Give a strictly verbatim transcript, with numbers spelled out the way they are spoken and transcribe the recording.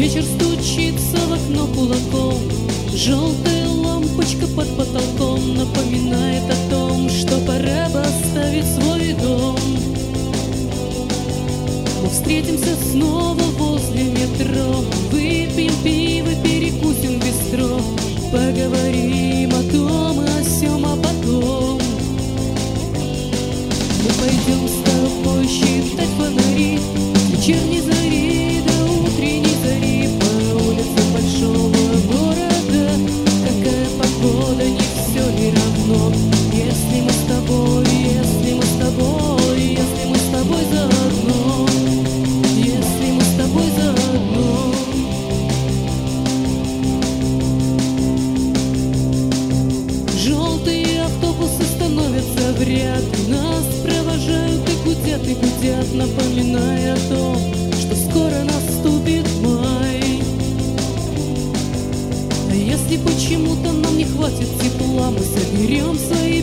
Вечер стучится в окно кулаком, желтая лампочка под потолком напоминает о том, что пора бы оставить свой дом. Мы встретимся снова возле метро, выпьем пиво, перекусим в бистро, поговорим о том и о сём, а потом мы пойдем с тобой считать фонари от вечерней зари до утренней зари по улицам большого города. Какая погода, не все ли равно, если мы с тобой, если мы с тобой, если мы с тобой заодно, если мы с тобой заодно. Желтые автобусы становятся в ряд, нас провожают и гудят, и гудят, напоминая о том, что скоро наступит май. А если почему-то нам не хватит тепла, мы соберем свои